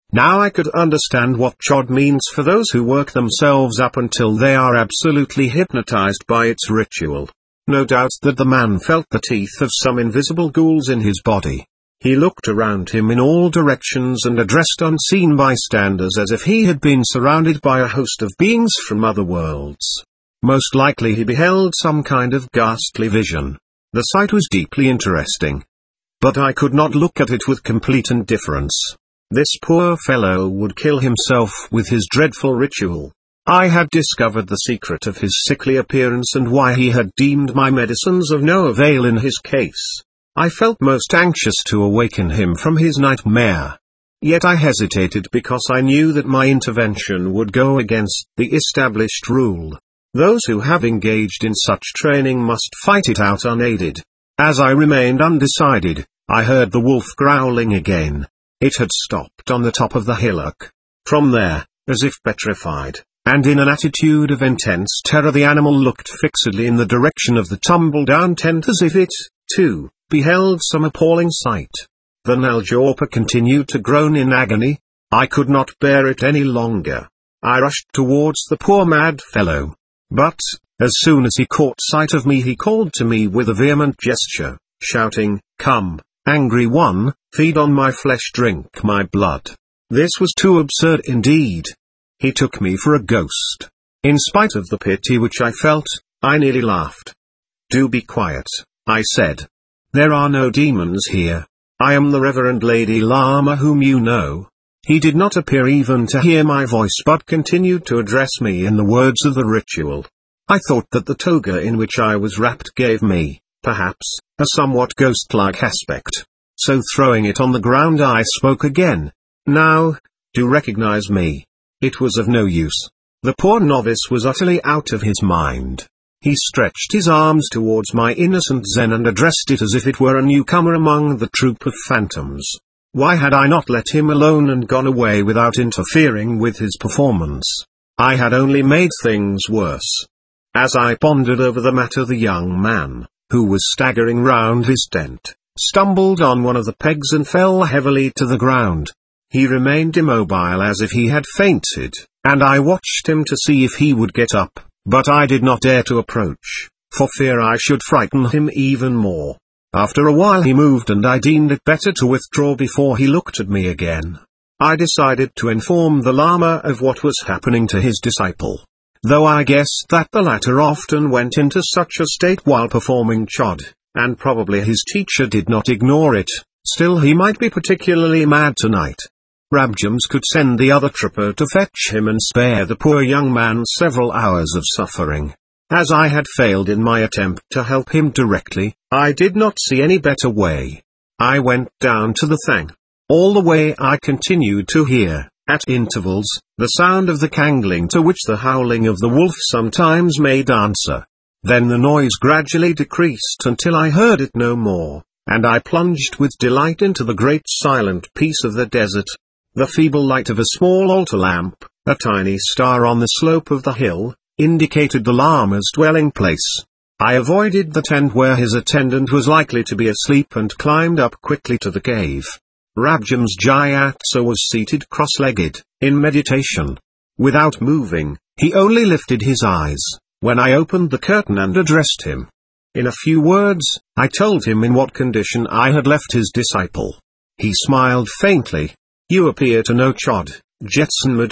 Now I could understand what Chod means for those who work themselves up until they are absolutely hypnotized by its ritual. No doubt that the man felt the teeth of some invisible ghouls in his body. He looked around him in all directions and addressed unseen bystanders as if he had been surrounded by a host of beings from other worlds. Most likely he beheld some kind of ghastly vision. The sight was deeply interesting. But I could not look at it with complete indifference. This poor fellow would kill himself with his dreadful ritual. I had discovered the secret of his sickly appearance and why he had deemed my medicines of no avail in his case. I felt most anxious to awaken him from his nightmare. Yet I hesitated because I knew that my intervention would go against the established rule. Those who have engaged in such training must fight it out unaided. As I remained undecided, I heard the wolf growling again. It had stopped on the top of the hillock. From there, as if petrified, and in an attitude of intense terror, the animal looked fixedly in the direction of the tumble-down tent as if it, too, beheld some appalling sight. The Naljorpa continued to groan in agony. I could not bear it any longer. I rushed towards the poor mad fellow. But, as soon as he caught sight of me, he called to me with a vehement gesture, shouting, "Come, angry one, feed on my flesh, drink my blood." This was too absurd indeed. He took me for a ghost. In spite of the pity which I felt, I nearly laughed. "Do be quiet," I said. "There are no demons here. I am the Reverend Lady Lama whom you know." He did not appear even to hear my voice but continued to address me in the words of the ritual. I thought that the toga in which I was wrapped gave me, perhaps, a somewhat ghost-like aspect. So throwing it on the ground, I spoke again. "Now, do recognize me." It was of no use. The poor novice was utterly out of his mind. He stretched his arms towards my innocent Zen and addressed it as if it were a newcomer among the troop of phantoms. Why had I not let him alone and gone away without interfering with his performance? I had only made things worse. As I pondered over the matter, the young man, who was staggering round his tent, stumbled on one of the pegs and fell heavily to the ground. He remained immobile as if he had fainted, and I watched him to see if he would get up, but I did not dare to approach, for fear I should frighten him even more. After a while he moved and I deemed it better to withdraw before he looked at me again. I decided to inform the Lama of what was happening to his disciple. Though I guessed that the latter often went into such a state while performing Chod, and probably his teacher did not ignore it, still he might be particularly mad tonight. Rabjams could send the other trooper to fetch him and spare the poor young man several hours of suffering. As I had failed in my attempt to help him directly, I did not see any better way. I went down to the Thang. All the way I continued to hear, at intervals, the sound of the cangling to which the howling of the wolf sometimes made answer. Then the noise gradually decreased until I heard it no more, and I plunged with delight into the great silent peace of the desert. The feeble light of a small altar lamp, a tiny star on the slope of the hill, indicated the Lama's dwelling place. I avoided the tent where his attendant was likely to be asleep and climbed up quickly to the cave. Rabjams Jayatsa was seated cross-legged, in meditation. Without moving, he only lifted his eyes, when I opened the curtain and addressed him. In a few words, I told him in what condition I had left his disciple. He smiled faintly. "You appear to know Chod, Jetsunma.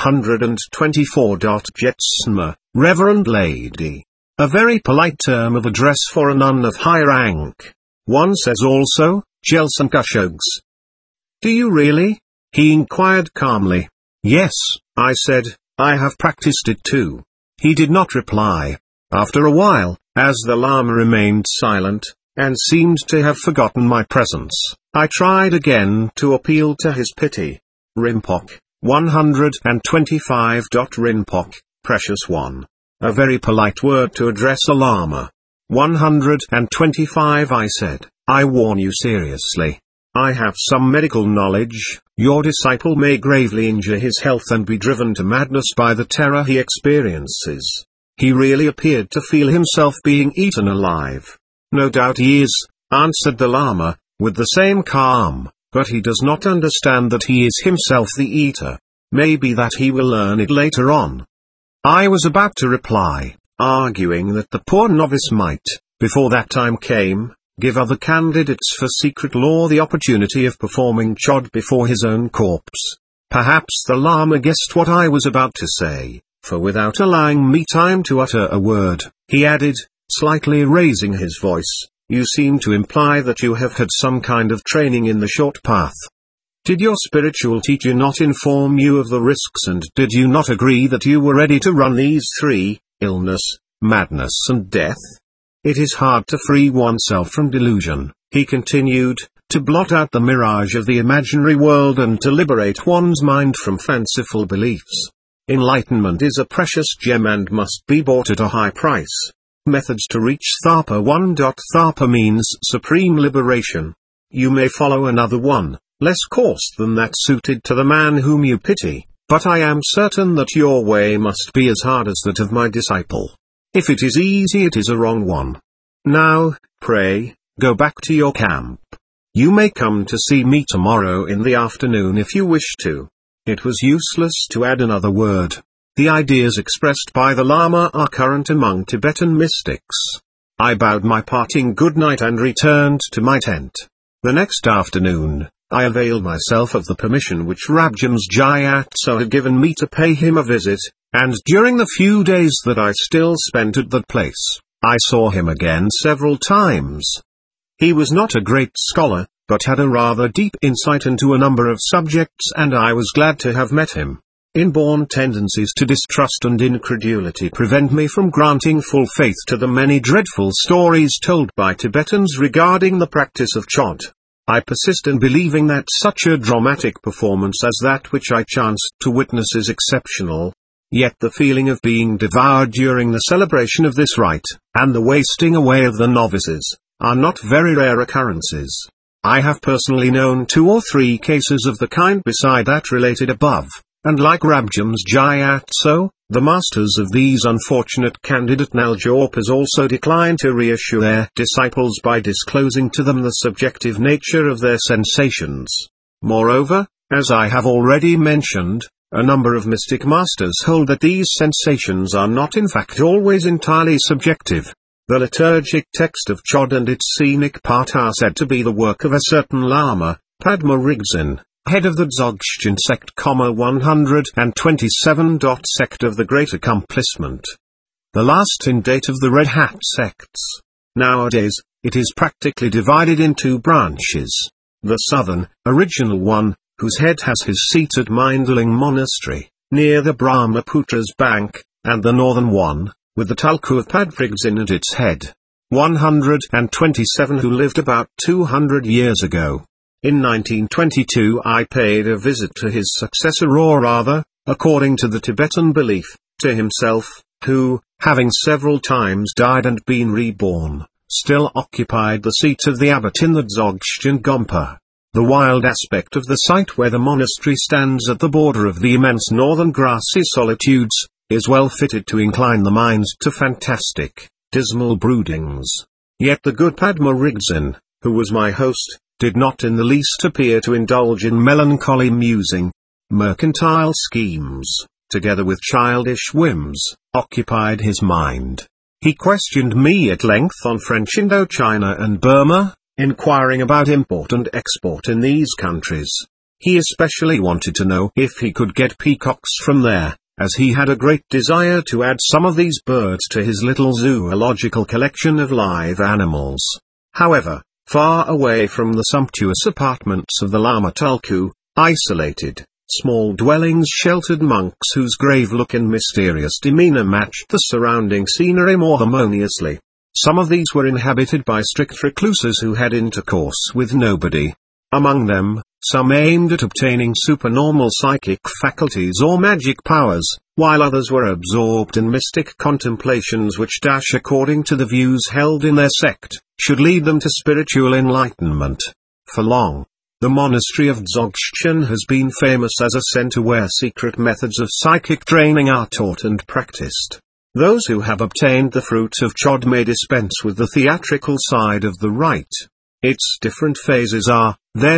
124. Jetsunma, Reverend Lady. A very polite term of address for a nun of high rank. One says also, Jelsankushugs." "Do you really?" he inquired calmly. "Yes," I said, "I have practiced it too." He did not reply. After a while, as the Lama remained silent, and seemed to have forgotten my presence, I tried again to appeal to his pity. "Rinpoche, 125. Rinpoche, precious one. A very polite word to address a Lama." 125 I said, "I warn you seriously. I have some medical knowledge. Your disciple may gravely injure his health and be driven to madness by the terror he experiences. He really appeared to feel himself being eaten alive." "No doubt he is," answered the Lama, with the same calm, but he does not understand that he is himself the eater. Maybe that he will learn it later on. I was about to reply, arguing that the poor novice might, before that time came, give other candidates for secret law the opportunity of performing chod before his own corpse. Perhaps the Lama guessed what I was about to say, for without allowing me time to utter a word, he added, slightly raising his voice, "You seem to imply that you have had some kind of training in the short path. Did your spiritual teacher not inform you of the risks, and did you not agree that you were ready to run these three, illness, madness and death? It is hard to free oneself from delusion," he continued, "to blot out the mirage of the imaginary world and to liberate one's mind from fanciful beliefs. Enlightenment is a precious gem and must be bought at a high price. Methods to reach Thapa 1. Thapa means supreme liberation. You may follow another one, less coarse than that suited to the man whom you pity, but I am certain that your way must be as hard as that of my disciple. If it is easy, it is a wrong one. Now, pray, go back to your camp. You may come to see me tomorrow in the afternoon if you wish to." It was useless to add another word. The ideas expressed by the Lama are current among Tibetan mystics. I bowed my parting good night and returned to my tent. The next afternoon, I availed myself of the permission which Rabjam's Gyatso had given me to pay him a visit, and during the few days that I still spent at that place, I saw him again several times. He was not a great scholar, but had a rather deep insight into a number of subjects, and I was glad to have met him. Inborn tendencies to distrust and incredulity prevent me from granting full faith to the many dreadful stories told by Tibetans regarding the practice of chod. I persist in believing that such a dramatic performance as that which I chanced to witness is exceptional. Yet the feeling of being devoured during the celebration of this rite, and the wasting away of the novices, are not very rare occurrences. I have personally known 2 or 3 cases of the kind beside that related above. And like Rabjam's Gyatso, the masters of these unfortunate candidate Naljorpas also decline to reassure their disciples by disclosing to them the subjective nature of their sensations. Moreover, as I have already mentioned, a number of mystic masters hold that these sensations are not in fact always entirely subjective. The liturgic text of chod and its scenic part are said to be the work of a certain Lama, Padma Rigzin, head of the Dzogchen sect, 127. Sect of the Great Accomplishment. The last in date of the Red Hat sects. Nowadays, it is practically divided in 2 branches. The southern, original one, whose head has his seat at Mindling Monastery, near the Brahmaputra's bank, and the northern one, with the Tulku of Padvrigzin at its head. 127, who lived about 200 years ago. In 1922 I paid a visit to his successor, or rather, according to the Tibetan belief, to himself, who, having several times died and been reborn, still occupied the seat of the abbot in the Dzogchen Gompa. The wild aspect of the site where the monastery stands at the border of the immense northern grassy solitudes, is well fitted to incline the mind to fantastic, dismal broodings. Yet the good Padma Rigzin, who was my host, did not in the least appear to indulge in melancholy musing. Mercantile schemes, together with childish whims, occupied his mind. He questioned me at length on French Indochina and Burma, inquiring about import and export in these countries. He especially wanted to know if he could get peacocks from there, as he had a great desire to add some of these birds to his little zoological collection of live animals. However, far away from the sumptuous apartments of the Lama Tulku, isolated, small dwellings sheltered monks whose grave look and mysterious demeanor matched the surrounding scenery more harmoniously. Some of these were inhabited by strict recluses who had intercourse with nobody. Among them, some aimed at obtaining supernormal psychic faculties or magic powers, while others were absorbed in mystic contemplations which, according to the views held in their sect, should lead them to spiritual enlightenment. For long, the monastery of Dzogchen has been famous as a center where secret methods of psychic training are taught and practiced. Those who have obtained the fruit of chod may dispense with the theatrical side of the rite. Its different phases are, then,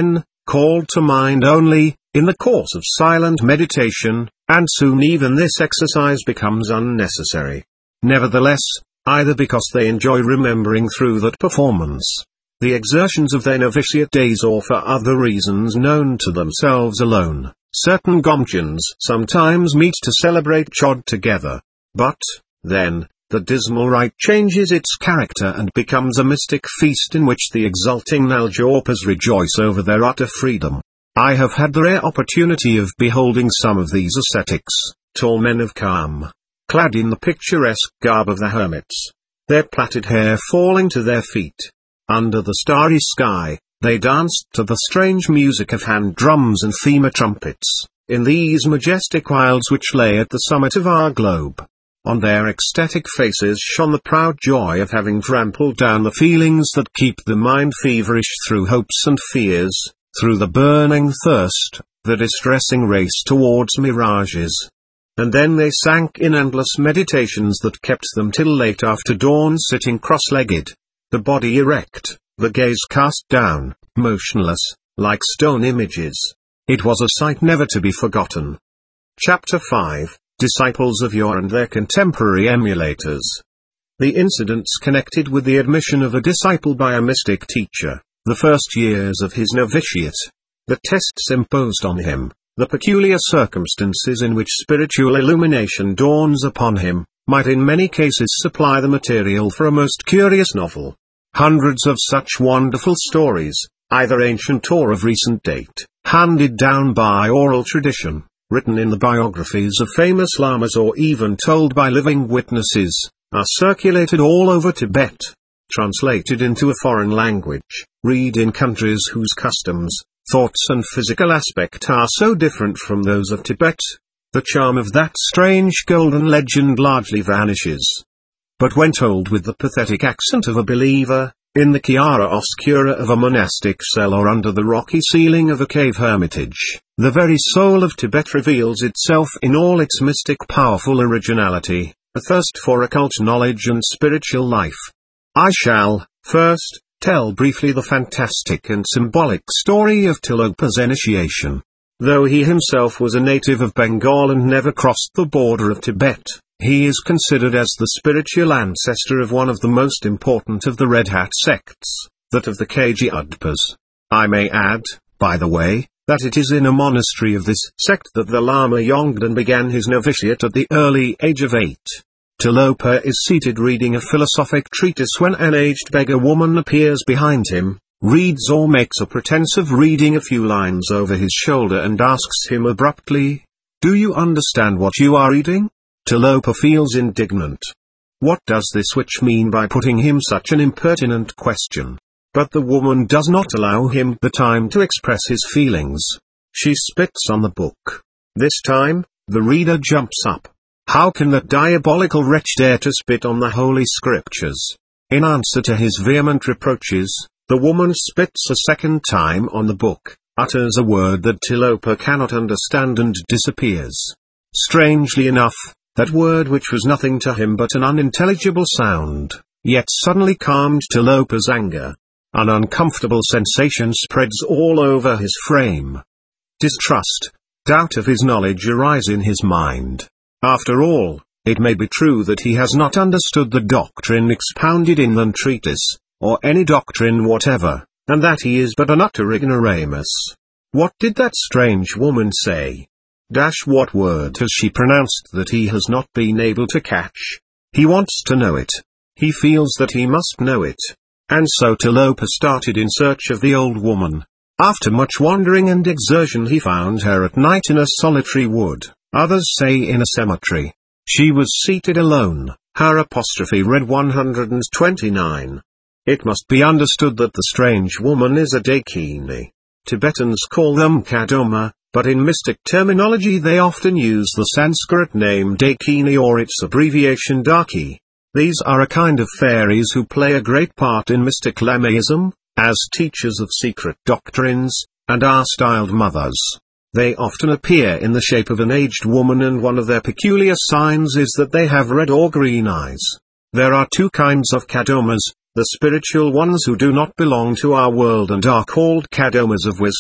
called to mind only, in the course of silent meditation, and soon even this exercise becomes unnecessary. Nevertheless, either because they enjoy remembering through that performance the exertions of their novitiate days, or for other reasons known to themselves alone, certain Gomjans sometimes meet to celebrate Chod together. But, then, the dismal rite changes its character and becomes a mystic feast in which the exulting Naljorpas rejoice over their utter freedom. I have had the rare opportunity of beholding some of these ascetics, tall men of calm, clad in the picturesque garb of the hermits, their plaited hair falling to their feet. Under the starry sky, they danced to the strange music of hand drums and thema trumpets, in these majestic wilds which lay at the summit of our globe. On their ecstatic faces shone the proud joy of having trampled down the feelings that keep the mind feverish through hopes and fears, through the burning thirst, the distressing race towards mirages. And then they sank in endless meditations that kept them till late after dawn, sitting cross-legged, the body erect, the gaze cast down, motionless, like stone images. It was a sight never to be forgotten. Chapter 5, Disciples of Yore and Their Contemporary Emulators. The incidents connected with the admission of a disciple by a mystic teacher, the first years of his novitiate, the tests imposed on him, the peculiar circumstances in which spiritual illumination dawns upon him, might in many cases supply the material for a most curious novel. Hundreds of such wonderful stories, either ancient or of recent date, handed down by oral tradition, written in the biographies of famous lamas or even told by living witnesses, are circulated all over Tibet. Translated into a foreign language, read in countries whose customs, thoughts and physical aspect are so different from those of Tibet, the charm of that strange golden legend largely vanishes. But when told with the pathetic accent of a believer, in the chiara oscura of a monastic cell or under the rocky ceiling of a cave hermitage, the very soul of Tibet reveals itself in all its mystic powerful originality, a thirst for occult knowledge and spiritual life. I shall, first, tell briefly the fantastic and symbolic story of Tilopa's initiation. Though he himself was a native of Bengal and never crossed the border of Tibet, he is considered as the spiritual ancestor of one of the most important of the Red Hat sects, that of the Kagyi-Udpas. I may add, by the way, that it is in a monastery of this sect that the Lama Yongden began his novitiate at the early age of 8. Tilopa is seated reading a philosophic treatise when an aged beggar woman appears behind him, reads or makes a pretense of reading a few lines over his shoulder and asks him abruptly, "Do you understand what you are reading?" Tilopa feels indignant. What does this witch mean by putting him such an impertinent question? But the woman does not allow him the time to express his feelings. She spits on the book. This time, the reader jumps up. How can that diabolical wretch dare to spit on the holy scriptures? In answer to his vehement reproaches, the woman spits a second time on the book, utters a word that Tilopa cannot understand and disappears. Strangely enough, that word which was nothing to him but an unintelligible sound, yet suddenly calmed Tilopa's anger. An uncomfortable sensation spreads all over his frame. Distrust, doubt of his knowledge arise in his mind. After all, it may be true that he has not understood the doctrine expounded in the treatise, or any doctrine whatever, and that he is but an utter ignoramus. What did that strange woman say? What word has she pronounced that he has not been able to catch? He wants to know it. He feels that he must know it. And so Tilopa started in search of the old woman. After much wandering and exertion he found her at night in a solitary wood, others say in a cemetery. She was seated alone, her apostrophe read 129. It must be understood that the strange woman is a Dakini. Tibetans call them Kadoma, but in mystic terminology they often use the Sanskrit name Dakini or its abbreviation Daki. These are a kind of fairies who play a great part in mystic lamaism, as teachers of secret doctrines, and are styled mothers. They often appear in the shape of an aged woman, and one of their peculiar signs is that they have red or green eyes. There are two kinds of Kadomas, the spiritual ones who do not belong to our world and are called Kadomas of wisdom,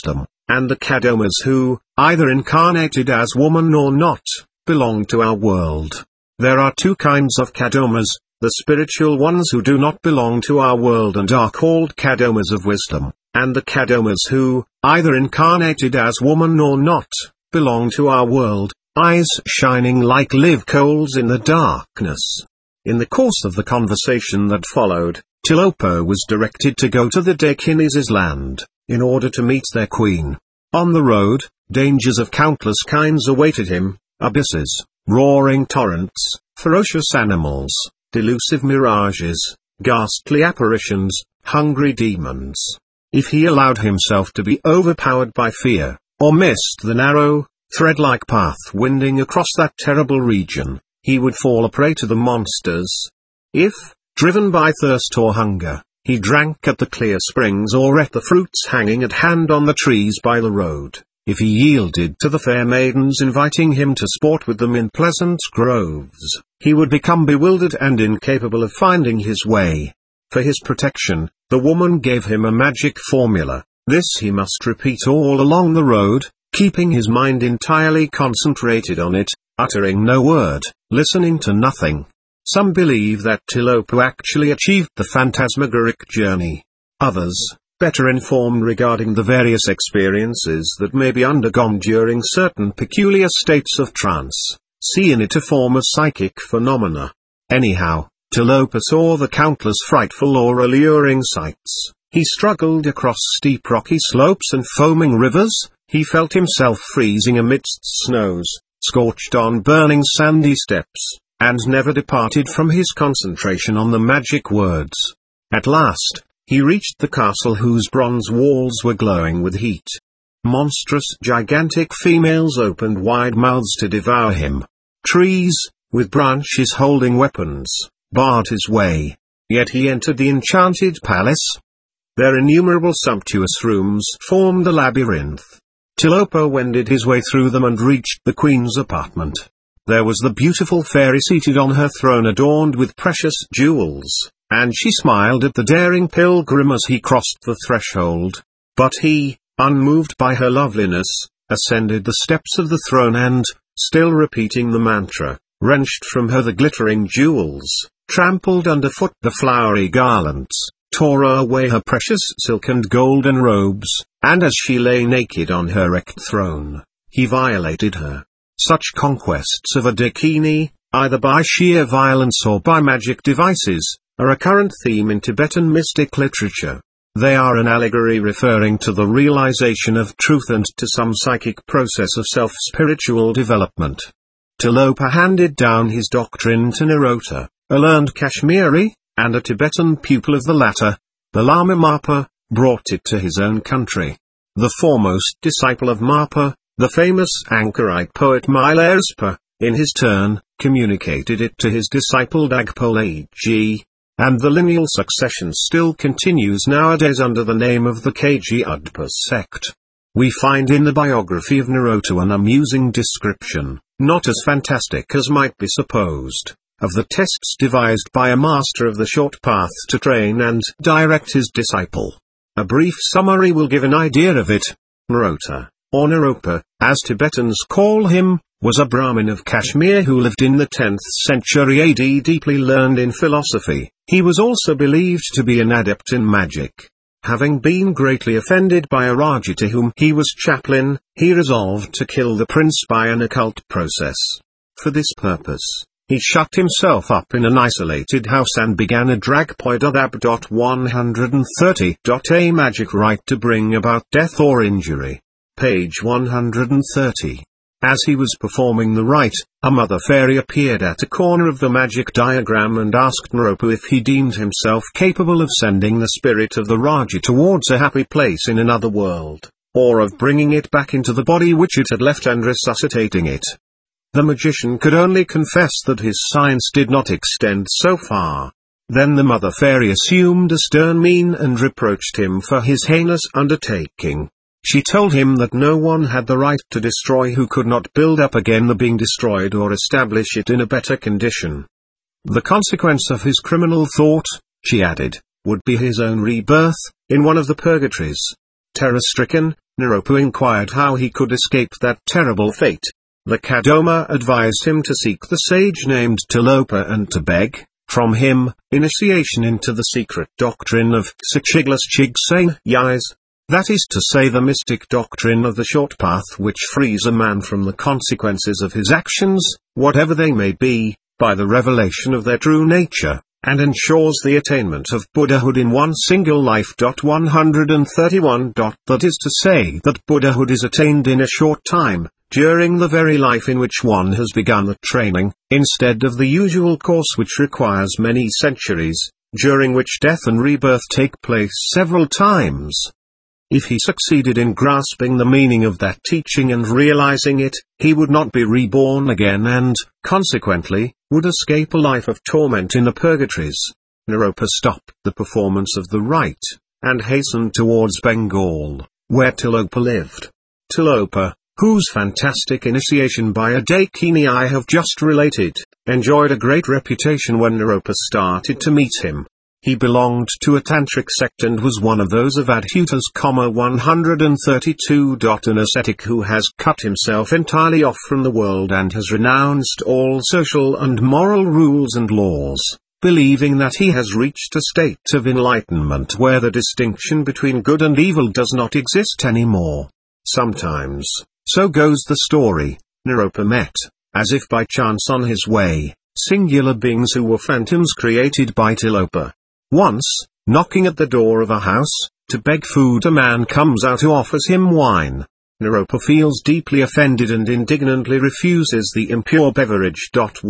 and the Kadomas who, either incarnated as woman or not, belong to our world. There are two kinds of Kadomas, the spiritual ones who do not belong to our world and are called Kadomas of wisdom, and the Kadomas who, either incarnated as woman or not, belong to our world, eyes shining like live coals in the darkness. In the course of the conversation that followed, Tilopa was directed to go to the Dakineses' land, in order to meet their queen. On the road, dangers of countless kinds awaited him: abysses, roaring torrents, ferocious animals, delusive mirages, ghastly apparitions, hungry demons. If he allowed himself to be overpowered by fear, or missed the narrow, thread-like path winding across that terrible region, he would fall a prey to the monsters. If, driven by thirst or hunger, he drank at the clear springs or ate the fruits hanging at hand on the trees by the road, if he yielded to the fair maidens inviting him to sport with them in pleasant groves, he would become bewildered and incapable of finding his way. For his protection, the woman gave him a magic formula. This he must repeat all along the road, keeping his mind entirely concentrated on it, uttering no word, listening to nothing. Some believe that Tilopa actually achieved the phantasmagoric journey. Others, better informed regarding the various experiences that may be undergone during certain peculiar states of trance, see in it a form of psychic phenomena. Anyhow, Tilopa saw the countless frightful or alluring sights. He struggled across steep rocky slopes and foaming rivers. He felt himself freezing amidst snows, scorched on burning sandy steps, and never departed from his concentration on the magic words. At last, he reached the castle whose bronze walls were glowing with heat. Monstrous gigantic females opened wide mouths to devour him. Trees, with branches holding weapons, barred his way. Yet he entered the enchanted palace. Their innumerable sumptuous rooms formed a labyrinth. Tilopa wended his way through them and reached the queen's apartment. There was the beautiful fairy seated on her throne adorned with precious jewels, and she smiled at the daring pilgrim as he crossed the threshold. But he, unmoved by her loveliness, ascended the steps of the throne and, still repeating the mantra, wrenched from her the glittering jewels, trampled underfoot the flowery garlands, tore away her precious silk and golden robes, and as she lay naked on her wrecked throne, he violated her. Such conquests of a Dakini, either by sheer violence or by magic devices, are a current theme in Tibetan mystic literature. They are an allegory referring to the realization of truth and to some psychic process of self-spiritual development. Tilopa handed down his doctrine to Narota, a learned Kashmiri, and a Tibetan pupil of the latter. The Lama Marpa brought it to his own country. The foremost disciple of Marpa, the famous Anchorite poet Milarepa, in his turn, communicated it to his disciple Dagpo-Agi, and the lineal succession still continues nowadays under the name of the Kagyu Udpa sect. We find in the biography of Narota an amusing description, not as fantastic as might be supposed, of the tests devised by a master of the short path to train and direct his disciple. A brief summary will give an idea of it. Narota, or Naropa, as Tibetans call him, was a Brahmin of Kashmir who lived in the 10th century AD, deeply learned in philosophy. He was also believed to be an adept in magic. Having been greatly offended by a Raja to whom he was chaplain, he resolved to kill the prince by an occult process. For this purpose, he shut himself up in an isolated house and began a Dragpoidadab. 130. A magic rite to bring about death or injury. Page 130. As he was performing the rite, a mother fairy appeared at a corner of the magic diagram and asked Naropa if he deemed himself capable of sending the spirit of the Raja towards a happy place in another world, or of bringing it back into the body which it had left and resuscitating it. The magician could only confess that his science did not extend so far. Then the mother fairy assumed a stern mien and reproached him for his heinous undertaking. She told him that no one had the right to destroy who could not build up again the being destroyed or establish it in a better condition. The consequence of his criminal thought, she added, would be his own rebirth, in one of the purgatories. Terror-stricken, Naropa inquired how he could escape that terrible fate. The Kadoma advised him to seek the sage named Tilopa and to beg, from him, initiation into the secret doctrine of Shichiglas-Chigsang-Yis. That is to say, the mystic doctrine of the short path which frees a man from the consequences of his actions, whatever they may be, by the revelation of their true nature, and ensures the attainment of Buddhahood in one single life. 131. That is to say that Buddhahood is attained in a short time, during the very life in which one has begun the training, instead of the usual course which requires many centuries, during which death and rebirth take place several times. If he succeeded in grasping the meaning of that teaching and realizing it, he would not be reborn again and, consequently, would escape a life of torment in the purgatories. Naropa stopped the performance of the rite, and hastened towards Bengal, where Tilopa lived. Tilopa, whose fantastic initiation by a Dakini I have just related, enjoyed a great reputation when Naropa started to meet him. He belonged to a tantric sect and was one of those of Adhutas, 132. An ascetic who has cut himself entirely off from the world and has renounced all social and moral rules and laws, believing that he has reached a state of enlightenment where the distinction between good and evil does not exist anymore. Sometimes, so goes the story, Naropa met, as if by chance on his way, singular beings who were phantoms created by Tilopa. Once, knocking at the door of a house, to beg food, a man comes out who offers him wine. Naropa feels deeply offended and indignantly refuses the impure beverage.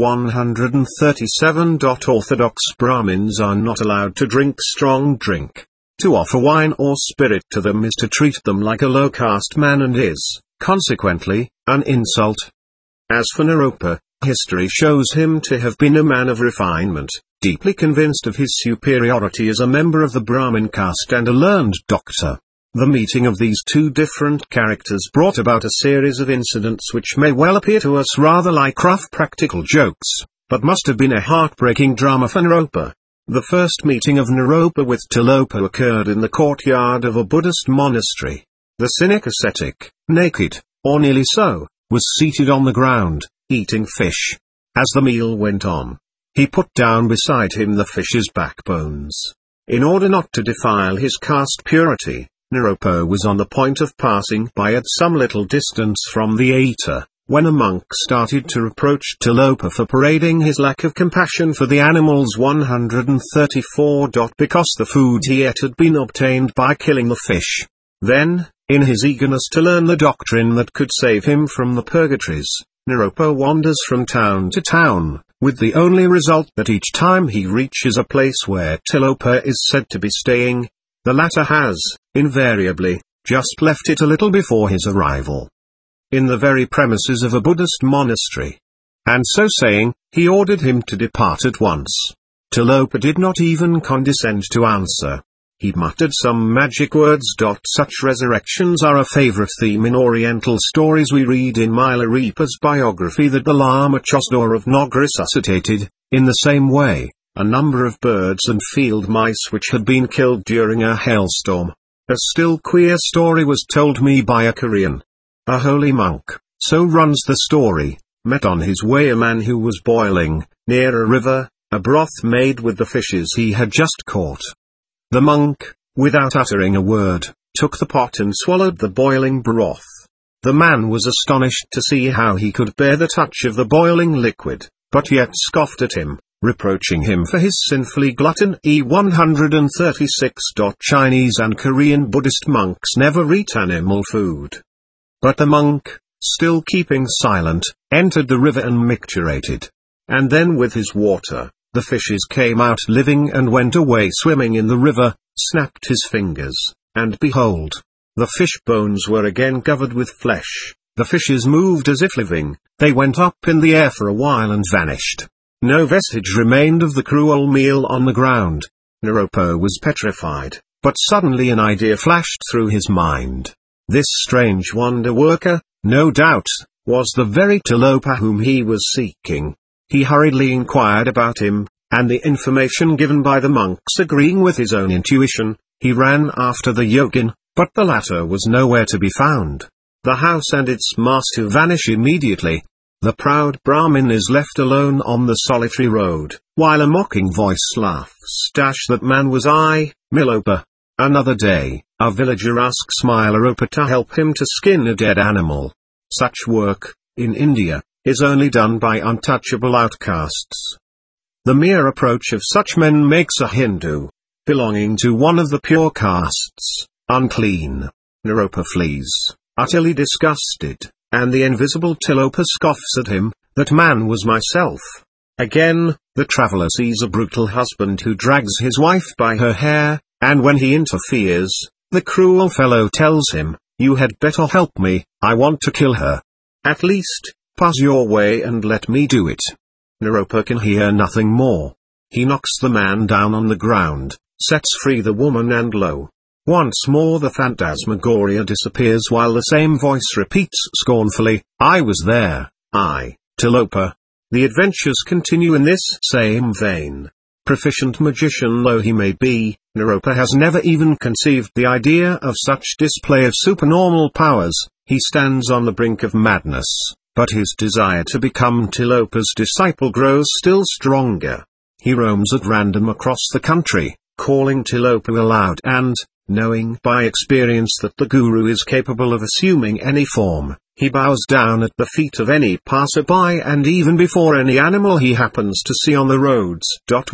137. Orthodox Brahmins are not allowed to drink strong drink. To offer wine or spirit to them is to treat them like a low-caste man and is, consequently, an insult. As for Naropa, history shows him to have been a man of refinement, deeply convinced of his superiority as a member of the Brahmin caste and a learned doctor. The meeting of these two different characters brought about a series of incidents which may well appear to us rather like rough practical jokes, but must have been a heartbreaking drama for Naropa. The first meeting of Naropa with Tilopa occurred in the courtyard of a Buddhist monastery. The cynic ascetic, naked, or nearly so, was seated on the ground, eating fish. As the meal went on, he put down beside him the fish's backbones. In order not to defile his caste purity, Naropa was on the point of passing by at some little distance from the eater, when a monk started to reproach Tilopa for parading his lack of compassion for the animals. 134. Because the food he ate had been obtained by killing the fish. Then, in his eagerness to learn the doctrine that could save him from the purgatories, Naropa wanders from town to town, with the only result that each time he reaches a place where Tilopa is said to be staying, the latter has, invariably, just left it a little before his arrival. In the very premises of a Buddhist monastery. And so saying, he ordered him to depart at once. Tilopa did not even condescend to answer. He muttered some magic words. Such resurrections are a favorite theme in Oriental stories. We read in Milarepa's biography that the Lama Chosdor of Nog resuscitated, in the same way, a number of birds and field mice which had been killed during a hailstorm. A still queer story was told me by a Korean. A holy monk, so runs the story, met on his way a man who was boiling, near a river, a broth made with the fishes he had just caught. The monk, without uttering a word, took the pot and swallowed the boiling broth. The man was astonished to see how he could bear the touch of the boiling liquid, but yet scoffed at him, reproaching him for his sinfully gluttony. 136. Chinese and Korean Buddhist monks never eat animal food. But the monk, still keeping silent, entered the river and micturated. And then with his water, the fishes came out living and went away swimming in the river, snapped his fingers, and behold, the fish bones were again covered with flesh, the fishes moved as if living, they went up in the air for a while and vanished. No vestige remained of the cruel meal on the ground. Naropa was petrified, but suddenly an idea flashed through his mind. This strange wonder-worker, no doubt, was the very Tilopa whom he was seeking. He hurriedly inquired about him, and the information given by the monks agreeing with his own intuition, he ran after the yogin, but the latter was nowhere to be found. The house and its master vanish immediately. The proud Brahmin is left alone on the solitary road, while a mocking voice laughs. That man was I, Milopa. Another day, a villager asks Milarepa to help him to skin a dead animal. Such work, in India, is only done by untouchable outcasts. The mere approach of such men makes a Hindu, belonging to one of the pure castes, unclean. Naropa flees, utterly disgusted, and the invisible Tilopa scoffs at him, "That man was myself." Again, the traveler sees a brutal husband who drags his wife by her hair, and when he interferes, the cruel fellow tells him, "You had better help me, I want to kill her. At least, pass your way and let me do it." Naropa can hear nothing more. He knocks the man down on the ground, sets free the woman, and lo! Once more the phantasmagoria disappears while the same voice repeats scornfully, "I was there, I, Tilopa." The adventures continue in this same vein. Proficient magician though he may be, Naropa has never even conceived the idea of such display of supernormal powers. He stands on the brink of madness, but his desire to become Tilopa's disciple grows still stronger. He roams at random across the country, calling Tilopa aloud and, knowing by experience that the guru is capable of assuming any form, he bows down at the feet of any passerby and even before any animal he happens to see on the roads.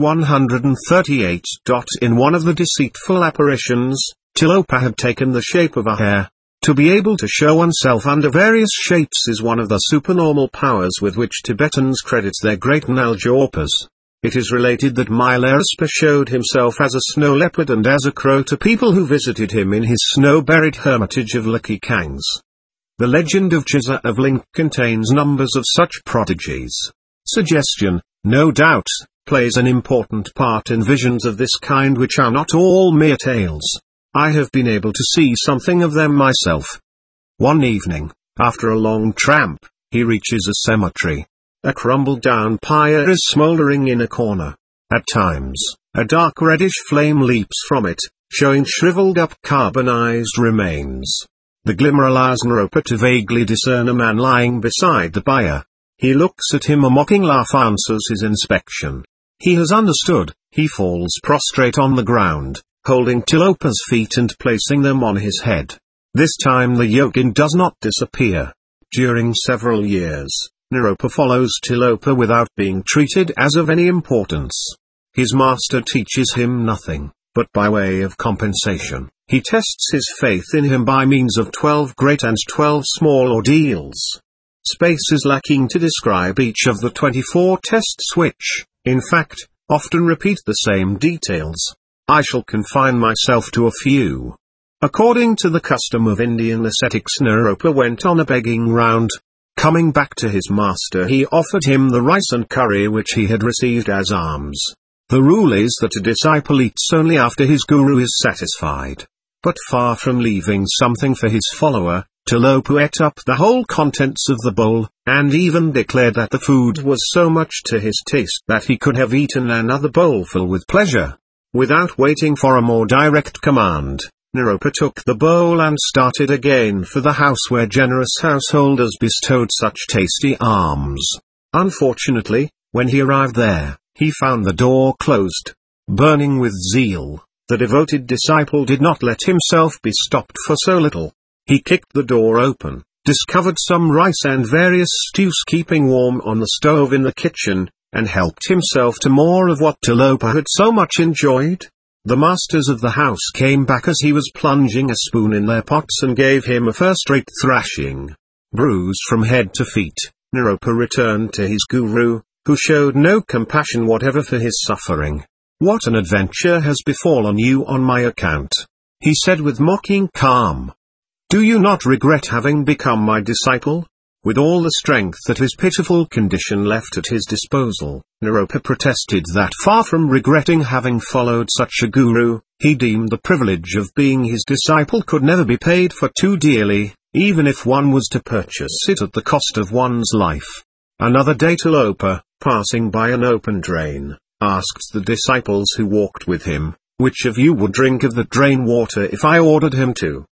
138. In one of the deceitful apparitions, Tilopa had taken the shape of a hare. To be able to show oneself under various shapes is one of the supernormal powers with which Tibetans credit their great Naljaopas. It is related that Milarepa showed himself as a snow leopard and as a crow to people who visited him in his snow-buried hermitage of Likhi Kangs. The legend of Chisa of Link contains numbers of such prodigies. Suggestion, no doubt, plays an important part in visions of this kind which are not all mere tales. I have been able to see something of them myself. One evening, after a long tramp, he reaches a cemetery. A crumbled-down pyre is smouldering in a corner. At times, a dark reddish flame leaps from it, showing shriveled-up carbonized remains. The glimmer allows Naropa to vaguely discern a man lying beside the pyre. He looks at him, a mocking laugh answers his inspection. He has understood. He falls prostrate on the ground, holding Tilopa's feet and placing them on his head. This time the yogin does not disappear. During several years, Naropa follows Tilopa without being treated as of any importance. His master teaches him nothing, but by way of compensation, he tests his faith in him by means of 12 great and 12 small ordeals. Space is lacking to describe each of the 24 tests which, in fact, often repeat the same details. I shall confine myself to a few. According to the custom of Indian ascetics, Naropa went on a begging round. Coming back to his master, he offered him the rice and curry which he had received as alms. The rule is that a disciple eats only after his guru is satisfied. But far from leaving something for his follower, Tilopa ate up the whole contents of the bowl, and even declared that the food was so much to his taste that he could have eaten another bowlful with pleasure. Without waiting for a more direct command, Naropa took the bowl and started again for the house where generous householders bestowed such tasty alms. Unfortunately, when he arrived there, he found the door closed. Burning with zeal, the devoted disciple did not let himself be stopped for so little. He kicked the door open, discovered some rice and various stews keeping warm on the stove in the kitchen, and helped himself to more of what Tilopa had so much enjoyed. The masters of the house came back as he was plunging a spoon in their pots and gave him a first-rate thrashing. Bruised from head to feet, Naropa returned to his guru, who showed no compassion whatever for his suffering. "What an adventure has befallen you on my account," he said with mocking calm. "Do you not regret having become my disciple?" With all the strength that his pitiful condition left at his disposal, Naropa protested that far from regretting having followed such a guru, he deemed the privilege of being his disciple could never be paid for too dearly, even if one was to purchase it at the cost of one's life. Another day Tilopa, passing by an open drain, asked the disciples who walked with him, "Which of you would drink of the drain water if I ordered him to?"